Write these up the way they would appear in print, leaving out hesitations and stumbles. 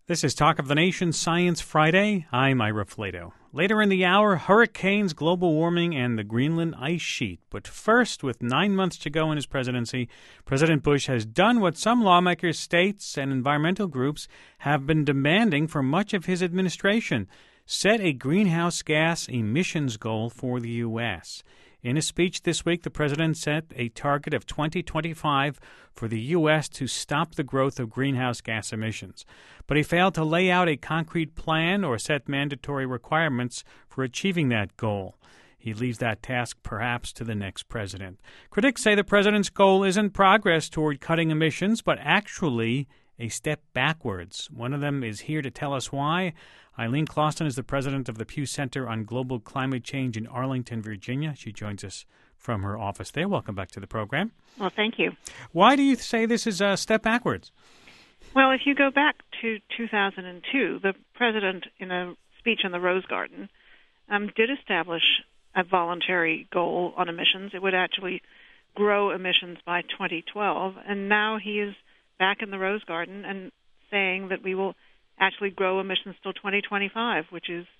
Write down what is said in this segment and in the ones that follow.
This is Talk of the Nation Science Friday. I'm Ira Flato. Later in the hour, hurricanes, global warming, and the Greenland ice sheet. But first, with 9 months to go in his presidency, President Bush has done what some lawmakers, states, and environmental groups have been demanding for much of his administration: set a greenhouse gas emissions goal for the U.S. In a speech this week, the president set a target of 2025 for the U.S. to stop the growth of greenhouse gas emissions. But he failed to lay out a concrete plan or set mandatory requirements for achieving that goal. He leaves that task perhaps to the next president. Critics say the president's goal isn't progress toward cutting emissions, but actually a step backwards. One of them is here to tell us why. Eileen Clauston is the president of the Pew Center on Global Climate Change in Arlington, Virginia. She joins us from her office there. Welcome back to the program. Well, thank you. Why do you say this is a step backwards? Well, if you go back to 2002, the president, in a speech in the Rose Garden, did establish a voluntary goal on emissions. It would actually grow emissions by 2012, and now he is back in the Rose Garden and saying that we will actually grow emissions till 2025, which is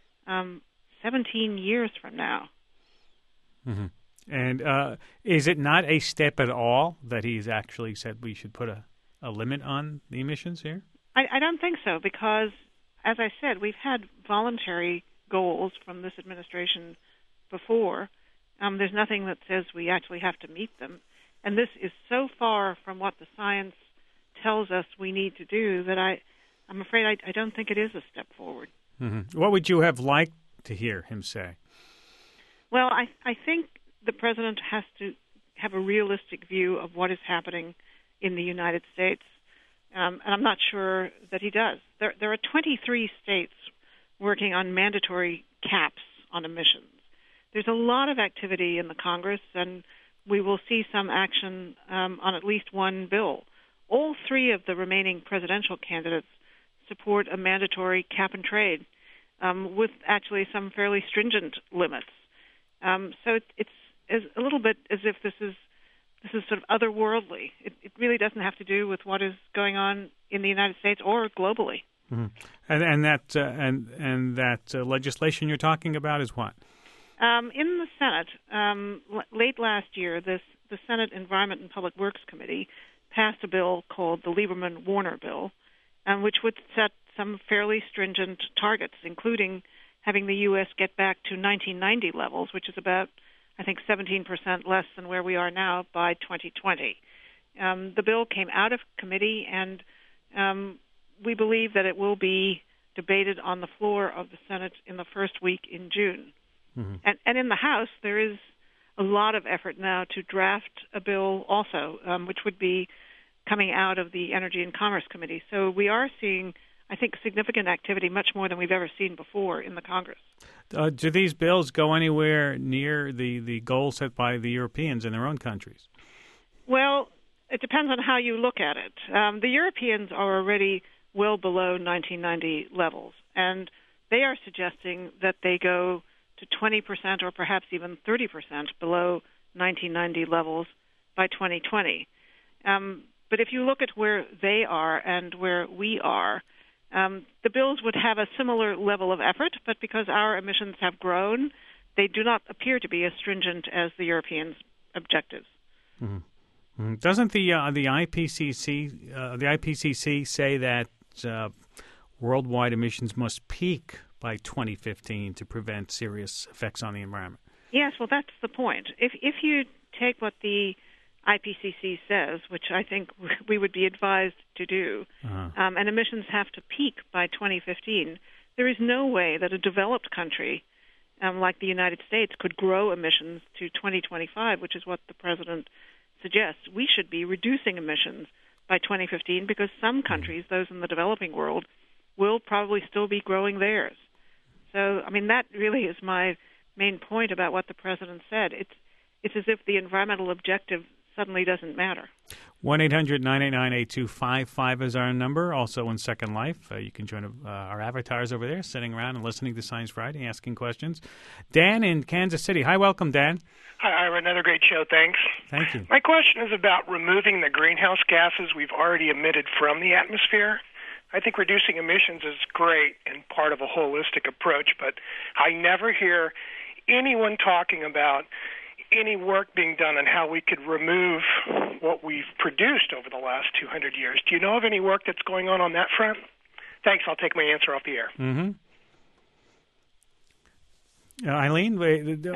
17 years from now. Mm-hmm. And is it not a step at all that he's actually said we should put a limit on the emissions here? I don't think so, because, as I said, we've had voluntary goals from this administration before. There's nothing that says we actually have to meet them. And this is so far from what the science tells us we need to do that I'm afraid I don't think it is a step forward. Mm-hmm. What would you have liked to hear him say? Well, I think the president has to have a realistic view of what is happening in the United States, and I'm not sure that he does. There are 23 states working on mandatory caps on emissions. There's a lot of activity in the Congress, and we will see some action on at least one bill. All three of the remaining presidential candidates support a mandatory cap and trade with actually some fairly stringent limits. So it's a little bit as if this is sort of otherworldly. It really doesn't have to do with what is going on in the United States or globally. Mm-hmm. And that legislation you're talking about is what? In the Senate, late last year, the Senate Environment and Public Works Committee passed a bill called the Lieberman-Warner Bill, which would set some fairly stringent targets, including having the U.S. get back to 1990 levels, which is about, I think, 17% less than where we are now by 2020. The bill came out of committee, and we believe that it will be debated on the floor of the Senate in the first week in June. Mm-hmm. And in the House, there is a lot of effort now to draft a bill also, which would be coming out of the Energy and Commerce Committee. So we are seeing, I think, significant activity, much more than we've ever seen before in the Congress. Do these bills go anywhere near the goal set by the Europeans in their own countries? Well, it depends on how you look at it. The Europeans are already well below 1990 levels, and they are suggesting that they go to 20% or perhaps even 30% below 1990 levels by 2020. But if you look at where they are and where we are, the bills would have a similar level of effort, but because our emissions have grown, they do not appear to be as stringent as the Europeans' objectives. Mm-hmm. Mm-hmm. Doesn't the IPCC say that worldwide emissions must peak by 2015 to prevent serious effects on the environment? Yes, well, that's the point. If you take what the IPCC says, which I think we would be advised to do, and emissions have to peak by 2015, there is no way that a developed country like the United States could grow emissions to 2025, which is what the president suggests. We should be reducing emissions by 2015 because some countries, those in the developing world, will probably still be growing theirs. So, I mean, that really is my main point about what the president said. It's as if the environmental objective suddenly doesn't matter. 1-800-989-8255 is our number. Also in Second Life, you can join our avatars over there, sitting around and listening to Science Friday, asking questions. Dan in Kansas City. Hi, welcome, Dan. Hi, Ira. Another great show. Thanks. Thank you. My question is about removing the greenhouse gases we've already emitted from the atmosphere. I think reducing emissions is great and part of a holistic approach, but I never hear anyone talking about any work being done on how we could remove what we've produced over the last 200 years. Do you know of any work that's going on that front? Thanks. I'll take my answer off the air. Mm-hmm. Eileen? Well,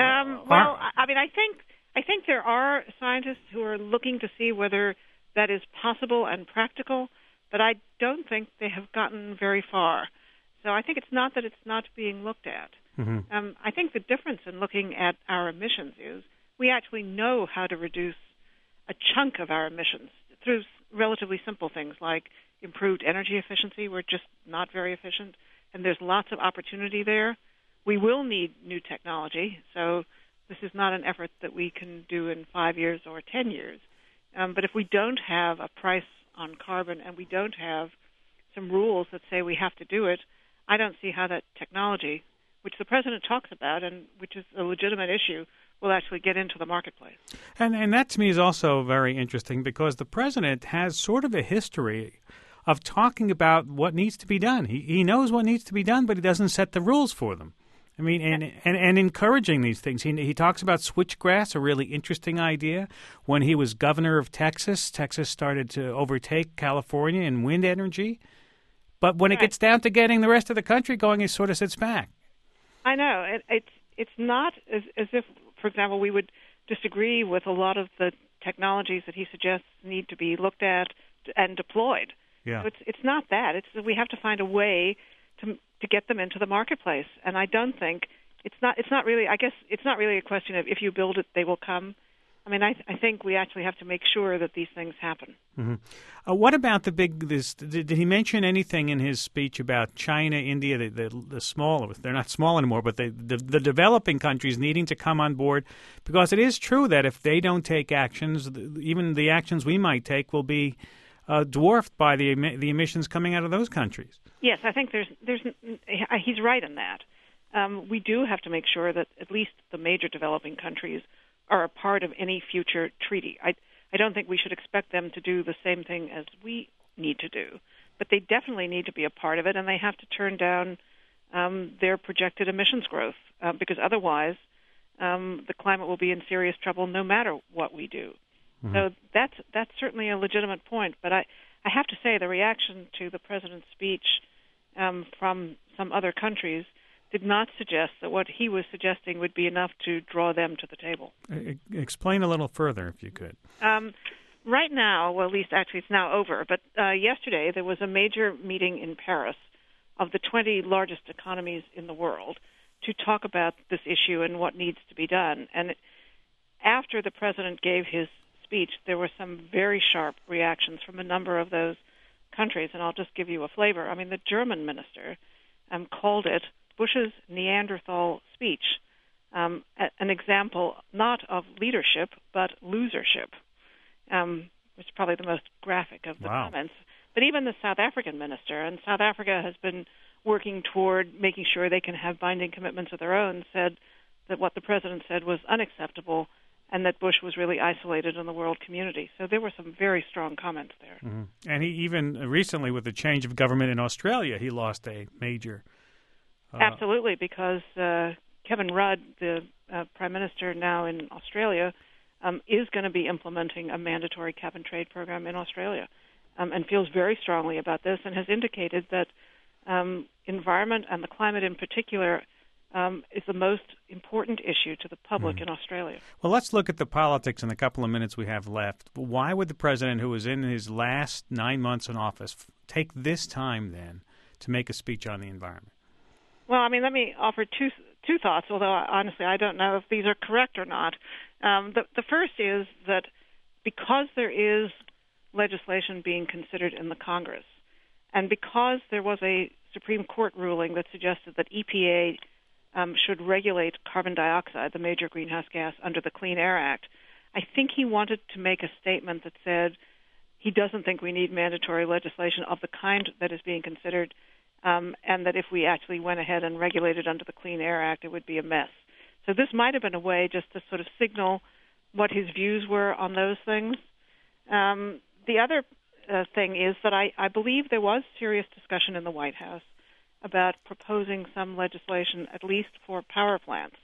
I mean, I think there are scientists who are looking to see whether that is possible and practical, but I don't think they have gotten very far. So I think it's not that it's not being looked at. Mm-hmm. I think the difference in looking at our emissions is we actually know how to reduce a chunk of our emissions through relatively simple things like improved energy efficiency. We're just not very efficient, and there's lots of opportunity there. We will need new technology, so this is not an effort that we can do in 5 years or 10 years. But if we don't have a price on carbon and we don't have some rules that say we have to do it, I don't see how that technology, which the president talks about and which is a legitimate issue, will actually get into the marketplace. And that to me is also very interesting because the president has sort of a history of talking about what needs to be done. He knows what needs to be done, but he doesn't set the rules for them. I mean, and encouraging these things. He talks about switchgrass, a really interesting idea. When he was governor of Texas, Texas started to overtake California in wind energy. But when it gets down to getting the rest of the country going, he sort of sits back. I know. It's not as if, for example, we would disagree with a lot of the technologies that he suggests need to be looked at and deployed. Yeah. So it's not that. It's that we have to find a way to get them into the marketplace. And I don't think it's not really a question of if you build it, they will come. I mean, I think we actually have to make sure that these things happen. Mm-hmm. What about did he mention anything in his speech about China, India, the smaller, they're not small anymore, but the developing countries needing to come on board? Because it is true that if they don't take actions, even the actions we might take will be dwarfed by the emissions coming out of those countries. Yes, I think he's right in that. We do have to make sure that at least the major developing countries are a part of any future treaty. I don't think we should expect them to do the same thing as we need to do, but they definitely need to be a part of it, and they have to turn down their projected emissions growth because otherwise the climate will be in serious trouble no matter what we do. Mm-hmm. So that's certainly a legitimate point, but I have to say the reaction to the president's speech from some other countries did not suggest that what he was suggesting would be enough to draw them to the table. Explain a little further, if you could. Right now, well, at least actually it's now over, but yesterday there was a major meeting in Paris of the 20 largest economies in the world to talk about this issue and what needs to be done. And after the president gave his speech, there were some very sharp reactions from a number of those countries, and I'll just give you a flavor. I mean, the German minister called it Bush's Neanderthal speech, an example not of leadership but losership, which is probably the most graphic of the comments. But even the South African minister, and South Africa has been working toward making sure they can have binding commitments of their own, said that what the president said was unacceptable and that Bush was really isolated in the world community. So there were some very strong comments there. Mm-hmm. And he even recently, with the change of government in Australia, he lost a major... Absolutely, because Kevin Rudd, the Prime Minister now in Australia, is going to be implementing a mandatory cap-and-trade program in Australia and feels very strongly about this and has indicated that environment and the climate in particular is the most important issue to the public in Australia. Well, let's look at the politics in the couple of minutes we have left. Why would the president, who was in his last 9 months in office, take this time then to make a speech on the environment? Well, I mean, let me offer two thoughts, although honestly I don't know if these are correct or not. The first is that because there is legislation being considered in the Congress, and because there was a Supreme Court ruling that suggested that EPA should regulate carbon dioxide, the major greenhouse gas, under the Clean Air Act, I think he wanted to make a statement that said he doesn't think we need mandatory legislation of the kind that is being considered, and that if we actually went ahead and regulated under the Clean Air Act, it would be a mess. So this might have been a way just to sort of signal what his views were on those things. The other thing is that I believe there was serious discussion in the White House about proposing some legislation, at least for power plants.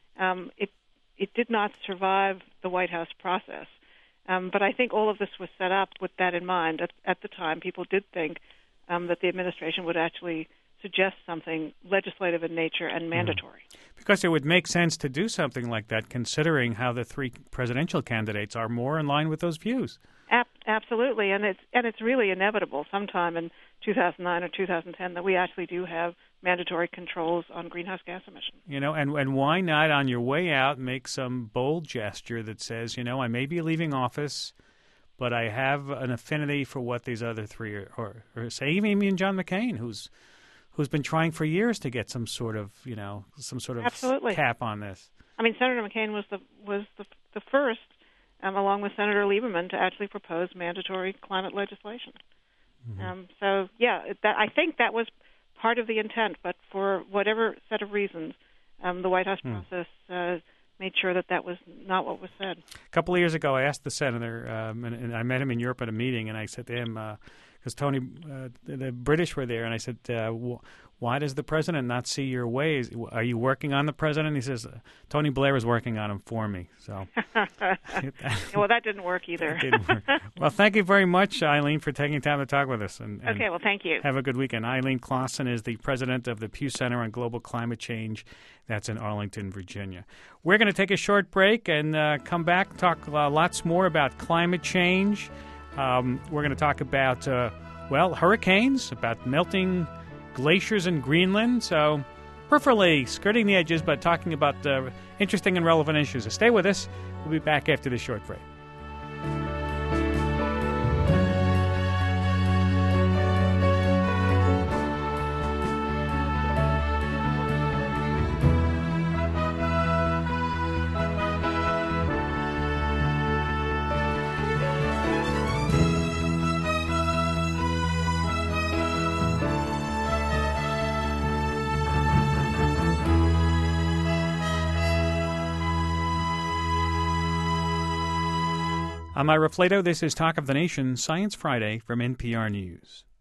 It did not survive the White House process, but I think all of this was set up with that in mind. At the time, people did think that the administration would actually suggest something legislative in nature and mandatory. Because it would make sense to do something like that, considering how the three presidential candidates are more in line with those views. Absolutely, and it's really inevitable sometime in 2009 or 2010 that we actually do have mandatory controls on greenhouse gas emissions. You know, and why not on your way out make some bold gesture that says, you know, I may be leaving office, but I have an affinity for what these other three are, or say even John McCain, who's been trying for years to get some sort of, you know, Absolutely. cap on this. I mean, Senator McCain was the first, along with Senator Lieberman, to actually propose mandatory climate legislation. So, I think that was part of the intent, but for whatever set of reasons, the White House process made sure that was not what was said. A couple of years ago, I asked the senator, and I met him in Europe at a meeting, and I said to him, because Tony, the British were there, and I said, why does the president not see your ways? Are you working on the president? He says, Tony Blair is working on him for me. So, well, that didn't work either. That didn't work. Well, thank you very much, Eileen, for taking time to talk with us. And okay, well, thank you. Have a good weekend. Eileen Clausen is the president of the Pew Center on Global Climate Change. That's in Arlington, Virginia. We're going to take a short break and come back, talk lots more about climate change. We're going to talk about, hurricanes, about melting glaciers in Greenland. So, peripherally skirting the edges, but talking about interesting and relevant issues. So stay with us. We'll be back after this short break. I'm Ira Flato. This is Talk of the Nation, Science Friday from NPR News.